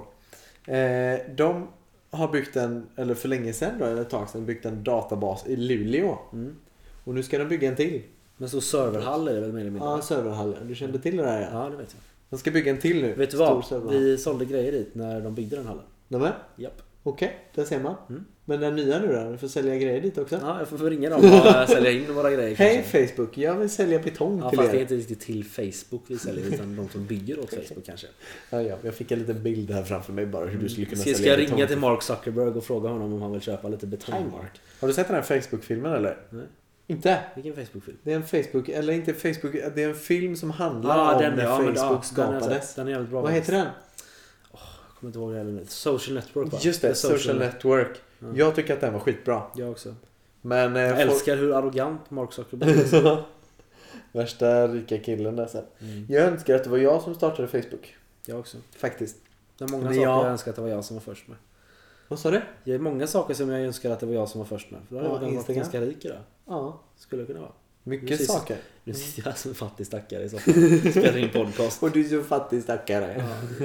De har byggt eller för länge sedan då, eller ett tag sedan, byggt en databas i Luleå. Och nu ska de bygga en till. Men så serverhall är det väl mer eller mindre? Ja, serverhallen. Du kände till det där? Ja. Ja, det vet jag. De ska bygga en till nu. Vet du vad? Vi sålde grejer dit när de byggde den hallen. Nämen? Japp. Okej, där ser man. Men den nya nu då? Du får sälja grejer dit också. Ja, jag får ringa dem och sälja in våra grejer. Hej kanske. Facebook, jag vill sälja betong Ja, till fast er. det är inte riktigt till Facebook vi säljer, utan de som bygger åt Facebook kanske. Ja, jag fick en liten bild här framför mig bara hur du skulle kunna Ska sälja jag betong. ringa till Mark Zuckerberg och fråga honom om han vill köpa lite betong? Har du sett den här Facebook-filmen eller? Nej. Inte? Vilken Facebook-film? Det är en Facebook, eller inte Facebook, det är en film som handlar om när Facebook skapades. Den är jävligt bra. Vad heter den? Jag kommer inte ihåg det heller. Social Network, va? Just det, Social Network. Jag tycker att den var skitbra. Jag också. Men Jag älskar hur arrogant Mark Zuckerberg är. Värsta rika killen där sen. Jag önskar att det var jag som startade Facebook. Jag också. Faktiskt. Det är många Men saker jag önskar att det var jag som var först med. Vad sa du? Det är många saker som jag önskar att det var jag som var först med. För då hade jag varit Instagram. ganska rik idag. Ja. Skulle jag kunna vara. Mycket Precis. saker. Nu sitter jag här som en fattig stackare i soffan. Spelar in podcast. Och du är så fattig stackare.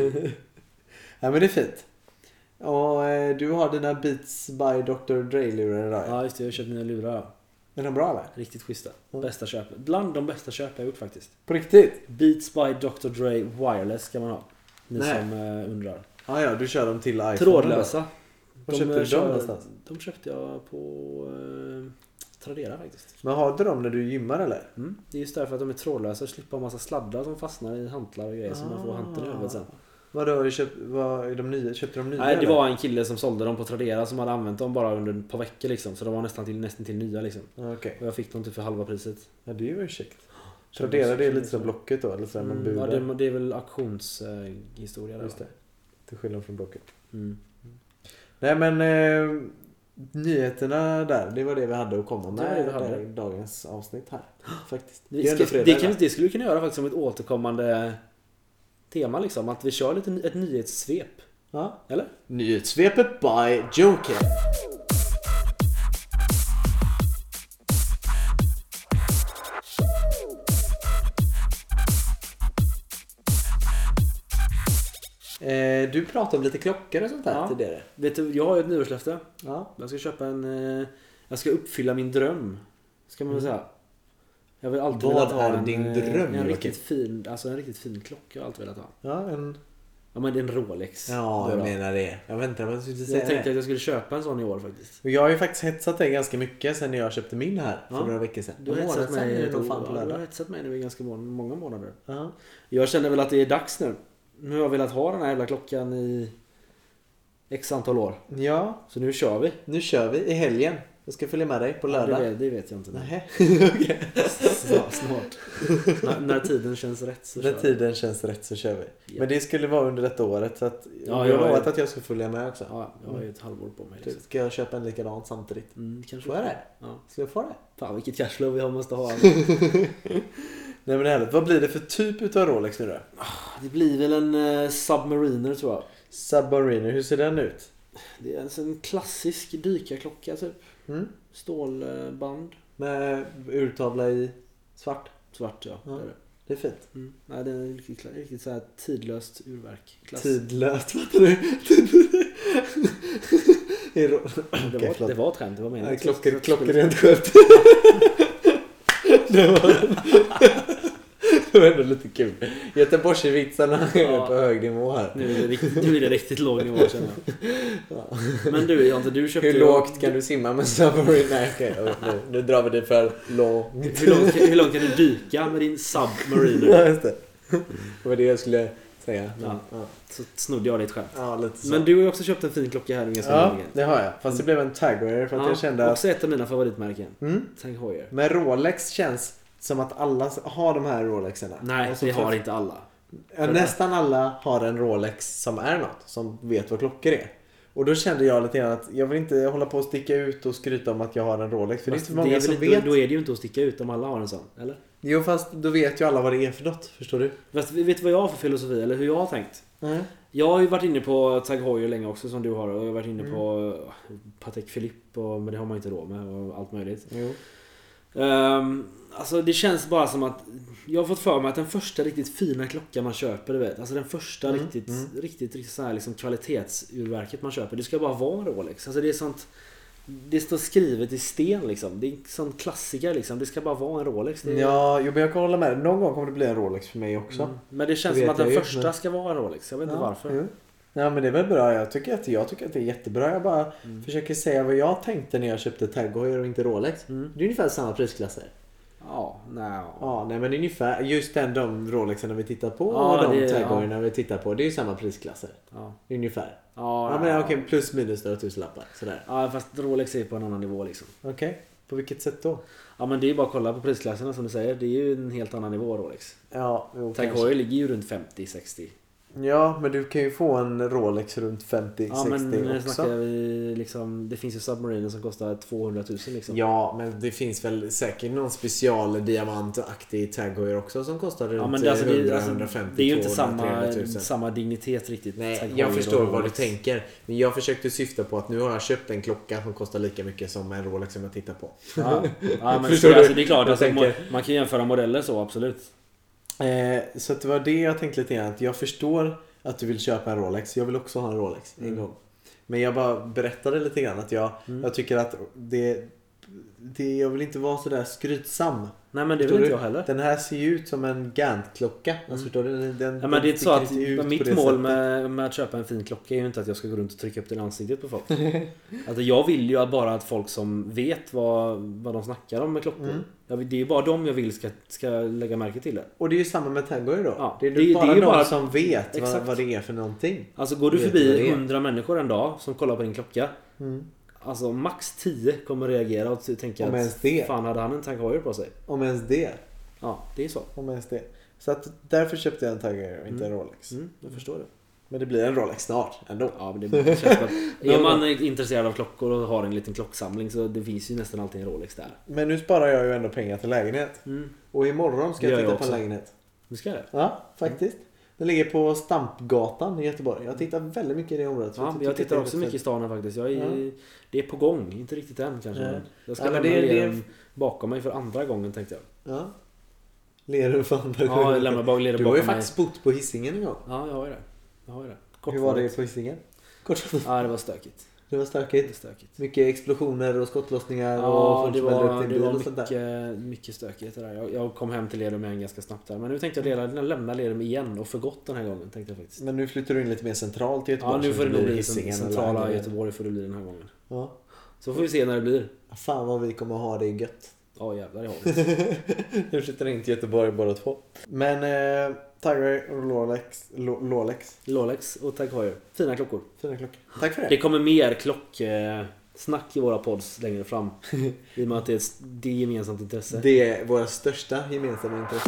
Ja, men det är fint. Och du har dina Beats by Dr. Dre-lurar idag. Ja, just det. Jag har köpt mina lurar. Är de bra eller? Riktigt schyssta. Bästa köp. Bland de bästa köp jag gjort faktiskt. På riktigt? Beats by Dr. Dre Wireless ska man ha. Ni Nej. som undrar. Ja, du kör dem till iPhone. Trådlösa. Var köpte du dem någonstans? De köpte jag på Tradera faktiskt. Men har du dem när du gymmar eller? Det är just därför att de är trådlösa och slipper ha massa sladdar som fastnar i hantlar och grejer som man får hanteln i huvudet sen. Vadå, är de nya? Köpte de nya? Nej, det eller? var en kille som sålde dem på Tradera som hade använt dem bara under ett par veckor liksom. Så de var nästan till nya liksom. Okej. Och jag fick dem typ för halva priset. Ja, det är ju käckt. Tradera, det är lite som Blocket då? Eller så man Ja, budar. det är väl auktionshistoria där. Just det. Till skillnad från Blocket. Mm. Nej men nyheterna där, det var det vi hade att komma med. Det var det vi hade. Där, dagens avsnitt här. Faktiskt. Det skulle vi kunna göra faktiskt som ett återkommande tema liksom. Att vi kör ett nyhetssvep. Ja. Eller? Nyhetssvepet by Joker. Du pratade om lite klockor och sånt där tidigare. Vet du, jag har ju ett nyårslöfte. Ja. Jag ska köpa jag ska uppfylla min dröm. Ska man väl säga. Jag vill alltid Vad velat ha är din dröm, en Joakim? riktigt fin klocka jag har alltid velat ha. Ja, Ja, men det är en Rolex. Ja, jag Då. menar det. Jag väntar vad jag skulle säga. Jag tänkte att jag skulle köpa en sån i år faktiskt. Och jag har ju faktiskt hetsat dig ganska mycket sen jag köpte min här för Ja. några veckor sedan. Du har hetsat Du mig hetsat mig nu i ganska många månader. Ja. Jag känner väl att det är dags nu. Nu har jag velat ha den här jävla klockan i x antal år. Ja, Så nu kör vi. nu kör vi i helgen. Jag ska följa med dig på lördag. Det vet jag inte. Nej. Okej. Snart. när tiden känns rätt så När kör vi. tiden känns rätt så kör vi. Ja. Men det skulle vara under detta året så att Ja, jag har jag lovat att jag ska följa med också. Ja, jag har ju ett halvår på mig. Så ska jag köpa en likadan samtidigt. Kanske Får jag det? Ja. Ska jag få det? Fan vilket cashflow jag måste ha. Nej men det är härligt. Vad blir det för typ utav Rolex nu då? Det blir väl en Submariner tror jag. Submariner, hur ser den ut? Det är en klassisk dykarklocka typ. Stålband. Med urtavla i svart. Svart, ja. Ja. Det är det. Det är fint. Nej, det är riktigt så här tidlöst urverk. Klass. Tidlöst, fattar du? Det var trend, det var meningen. Klockrent skönt. Det var ändå lite kul. Göteborgsvitsarna är på hög nivå här. Nu är det riktigt låg nivå, känner jag. Men du, Jonte, du köpte... Hur lågt kan du simma med Submarine? Nej, okej. Nu drar vi det för långt. Hur långt kan du dyka med din Submariner? Ja, just det. Det var det jag skulle säga. Ja. Så snodde jag ditt skämt. Ja, lite så. Men du har ju också köpt en fin klocka här ganska nyligen. Det har jag. Fast det blev en Tag Heuer för att jag kände att... Också ett av mina favoritmärken. Tag Heuer. Men Rolex känns som att alla har de här Rolexerna. Nej, det har inte alla. Nästan alla har en Rolex som är något. Som vet vad klockor är. Och då kände jag lite grann att jag vill inte hålla på att sticka ut och skryta om att jag har en Rolex. För det är inte så många som vet. Då är det ju inte att sticka ut om alla har en sån, eller? Jo, fast då vet ju alla vad det är för något. Förstår du? Fast vet du vad jag har för filosofi, eller hur jag har tänkt? Jag har ju varit inne på Tag Heuer länge också, som du har. Och jag har varit inne på Patek Philippe, men det har man inte råd med och allt möjligt. Jo. Alltså det känns bara som att jag har fått för mig att den första riktigt fina klockan man köper, du vet, alltså den första riktigt så här liksom kvalitetsurverket man köper, det ska bara vara en Rolex. Alltså det är sånt, det står skrivet i sten liksom. Det är en sån klassiker liksom. Det ska bara vara en Rolex. Ja, men jag kan hålla med. Någon gång kommer det bli en Rolex för mig också. Men det känns som att den första ska vara en Rolex. Jag vet inte varför. Ja, men det är väl bra. Jag tycker att det är jättebra. Jag bara försöker säga vad jag tänkte när jag köpte Tag Heuer och inte Rolex. Det är ungefär samma prisklasser. Nej, men ungefär just de Rolexarna vi tittar på och de Tag Heuerna vi tittar på, det är ju samma prisklasser. Ungefär. Men okej, plus minus några tusenlappar sådär. Ja, fast Rolex är på en annan nivå liksom. Okej. På vilket sätt då? Ja, men det är ju bara att kolla på prisklasserna som du säger. Det är ju en helt annan nivå Rolex. Ja, Tag Heuer ligger ju runt 50-60. Ja, men du kan ju få en Rolex runt 50-60 ja, men också. Snackar vi liksom, det finns ju Submariner som kostar 200 000 liksom. Ja, men det finns väl säkert någon special diamantaktig Tag Heuer också som kostar runt 100-150. Det är ju inte samma dignitet riktigt. Nej, jag förstår vad du tänker. Men jag försökte syfta på att nu har jag köpt en klocka som kostar lika mycket som en Rolex som jag tittar på. Ja, men förstår alltså, det är klart alltså, man kan jämföra modeller så, absolut. Så det var det jag tänkte lite grann. Att jag förstår att du vill köpa en Rolex. Jag vill också ha en Rolex en gång. Men jag bara berättade lite grann att jag tycker att jag vill inte vara så där skrytsam. Nej, men det vill inte jag heller. Den här ser ju ut som en Gantt-klocka. Alltså, förstår du? Den men det är så att mitt mål med att köpa en fin klocka är ju inte att jag ska gå runt och trycka upp den i ansiktet på folk. Alltså, jag vill ju bara att folk som vet vad de snackar om med klockor. Det är ju bara de jag vill ska lägga märke till det. Och det är ju samma med Tag Heuer då. Ja, det är bara som vet vad det är för någonting. Alltså går du förbi 100 människor en dag som kollar på din klocka. Alltså max 10 kommer reagera och tänka att fan hade han en Tag Heuer på sig. Om ens det. Ja, det är så. Om ens det. Så att därför köpte jag en Tag Heuer och inte en Rolex. Jag förstår det. Men det blir en Rolex snart ändå. Ja, men det känns att är man intresserad av klockor och har en liten klocksamling så det finns ju nästan alltid en Rolex där. Men nu sparar jag ju ändå pengar till lägenhet. Och imorgon ska jag titta på en lägenhet. Du ska det? Ja, faktiskt. Den ligger på Stampgatan i Göteborg. Jag tittar väldigt mycket i det området. Ja, jag tittar också mycket i stan faktiskt. Det är på gång, inte riktigt än kanske. Men jag ska lämna Lerum bakom mig för andra gången tänkte jag. Ja. Lerum för andra gången. Ja, jag lämnar bara Lerum bakom mig. Du har ju faktiskt bott på Hisingen en gång. Ja, jag har ju det. Hur var det på Hisingen? Ja, det var stökigt. Det var stökigt. Mycket explosioner och skottlossningar och folk smällde upp till bil och sånt där. Mycket stökigt där. Jag kom hem till Lerum igen ganska snabbt där. Men nu tänkte jag lämna Lerum igen och för gott den här gången tänkte jag faktiskt. Men nu flyttar du in lite mer centralt i Göteborg. Ja, nu får det nog bli centrala Göteborg får det bli den här gången. Ja. Så får vi se när det blir. Fan vad vi kommer ha det gött. Ja, jävlar, det har vi. Nu flyttar in till Göteborg båda två. Men Tag Heuer och Rolex och Tag Heuer. Fina klockor. Tack för det. Det kommer mer klocksnack i våra pods längre fram. I och med att det är gemensamt intresse. Det är våra största gemensamma intresse.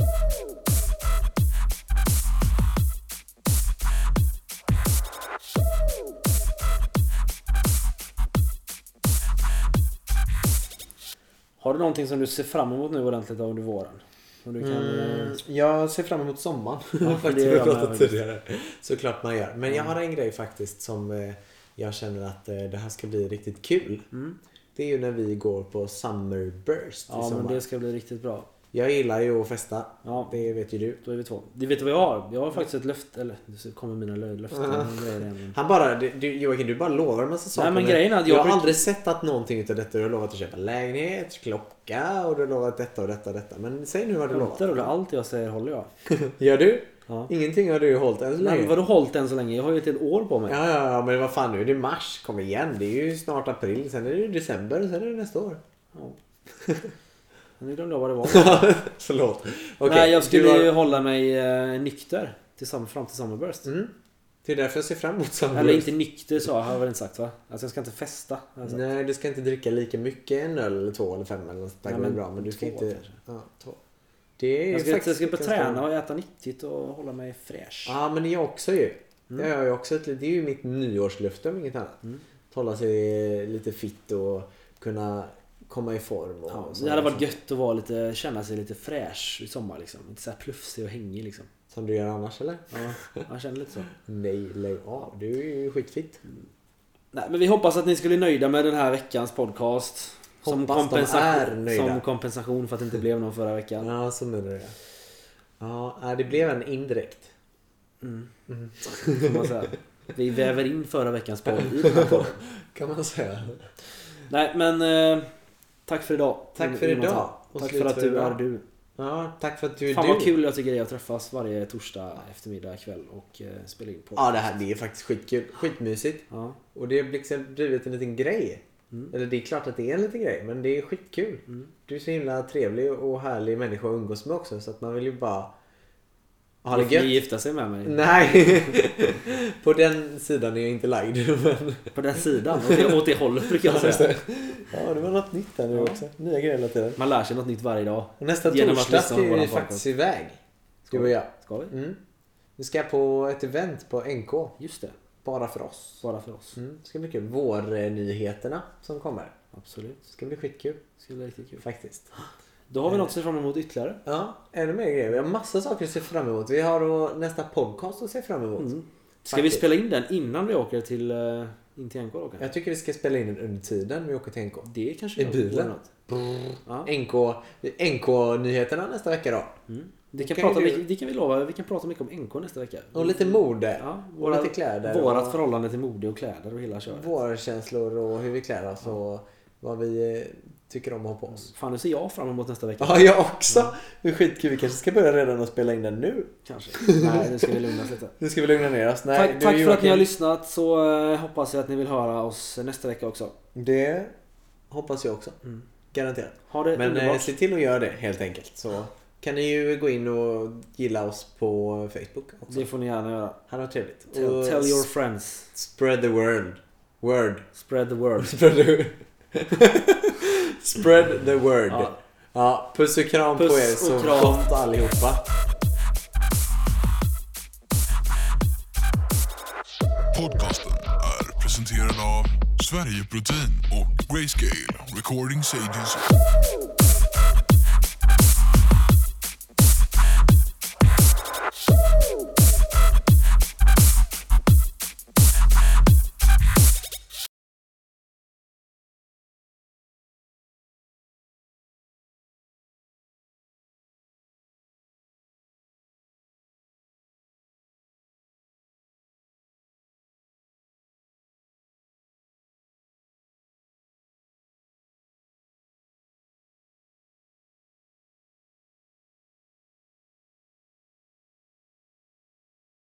Har du någonting som du ser fram emot nu ordentligt under våren? Du kan, jag ser fram emot sommaren. Ja, faktiskt, det pratat tidigare. Såklart man gör. Men jag har en grej faktiskt som jag känner att det här ska bli riktigt kul. Det är ju när vi går på Summerburst i Ja, sommar. men det ska bli riktigt bra. Jag gillar ju att festa. Ja. Det vet ju du. Då är vi 2. Du vet vad jag har? Jag har faktiskt ett löfte, eller det kommer mina löften. Han bara, Joakim, du bara lovar en massa saker. Nej, men grejen är att jag har brukar- aldrig sett att någonting utav detta. Du har lovat att köpa lägenhet, klocka och du har lovat detta och detta och detta. Men säg nu vad du lovat. Allt jag säger håller jag. Gör du? Ja. Ingenting har du hållit än så länge. Men vadå hållit än så länge? Jag har ju ett helt år på mig. Ja, men vad fan nu är det mars. Kom igen, det är ju snart april. Sen är det ju december och sen är det nästa år. Ja. Nu glömde jag vad det var. Förlåt. Okej, Nej, jag skulle du har- ju hålla mig nykter fram till Summerburst. Det är därför jag ser fram emot Summerburst. Eller inte nykter så har jag väl inte sagt, va? Alltså jag ska inte festa. Alltså. Nej, du ska inte dricka lika mycket, en öl eller 2 eller 5 eller något. Det Nej, går men bra, men du ska 2 inte... kanske. Ja, 2. Det är Jag faktiskt ska ganska- träna och äta nyttigt och hålla mig fräsch. Ja, men det är jag också ju. Jag gör ju också det är ju mitt nyårslöfte om inget annat. Att hålla sig lite fit och kunna komma i form. Och Ja, sådär det hade varit som- gött att känna sig lite fräsch i sommar liksom. Inte så här plufsig och hängig liksom. Som du gör annars, eller? Ja, jag känner lite så. Nej, lägg av. Du är ju skitfit. Nej, men vi hoppas att ni skulle bli nöjda med den här veckans podcast. Hoppas de är nöjda. Som kompensation för att det inte blev någon förra veckan. Ja, så menar jag. Ja, det blev en indirekt. Får man säga. Vi väver in förra veckans podd i den här podden. Kan man säga. Nej, men tack för idag. Tack för Jonathan. idag. Och Tack slut för att för du idag. är du. Ja, tack för att du är Fan du. vad kul jag tycker det är att träffas varje torsdag eftermiddag kväll och spela in på. Ja, det är faktiskt skitkul. Skitmysigt. Ja. Och det har liksom blivit en liten grej. Eller det är klart att det är en liten grej, men det är skitkul. Du är så himla trevlig och härlig människa att umgås med också, så att man vill ju bara ha det Ni gött. gifta sig med mig. Nej, på den sidan är jag inte lagd. Men... På den sidan. Åt det hållet brukar jag säga. Ja, det var något nytt här nu också. Nya grejer hela tiden. Man lär sig något nytt varje dag. Och nästa Genom att torsdag lyssna ska på vi våran faktiskt podcast. iväg. Du och jag. Ska vi? Vi ska på ett event på NK. Just det. Bara för oss. Bara för oss. Det ska bli kul. Vårnyheterna som kommer. Absolut. Det ska bli skitkul. Det ska bli riktigt kul. Faktiskt. Då har vi något att se fram emot ytterligare. Ja, ännu mer grejer. Vi har massa saker att se fram emot. Vi har då nästa podcast att se fram emot. Ska vi spela in den innan vi åker till in till NK då kanske? Jag tycker vi ska spela in den under tiden vi åker till NK. Det kanske I bilen. Ja. NK-nyheterna nästa vecka då. Det kan, Kan ju det kan vi lova. Vi kan prata mycket om NK nästa vecka. Och lite mode. Ja, och lite kläder. Vårat och förhållande till mode och kläder och hela köret. våra känslor och hur vi klär oss och vad vi tycker om att ha på oss. Fan, nu ser jag fram emot nästa vecka. Ja, jag också. Det är skitkul. Vi kanske ska börja redan och spela in den nu. Kanske. Nej, nu ska vi lugna oss lite. Nu ska vi lugna ner oss. Nej, Tack, du, tack för att Joakim, ni har lyssnat, så hoppas jag att ni vill höra oss nästa vecka också. Det hoppas jag också. Garanterat. Ha det Men underbart. se till att göra det helt enkelt. Så kan ni ju gå in och gilla oss på Facebook också. Det får ni gärna göra. Han har trevligt. Tell your friends. Spread the word. Spread the word. Spread the word. Ja. Ja, puss och kram Puss på er och så kram. gott allihopa. Podcasten är presenterad av Sverigeprotein och Grayscale Recordings Agency.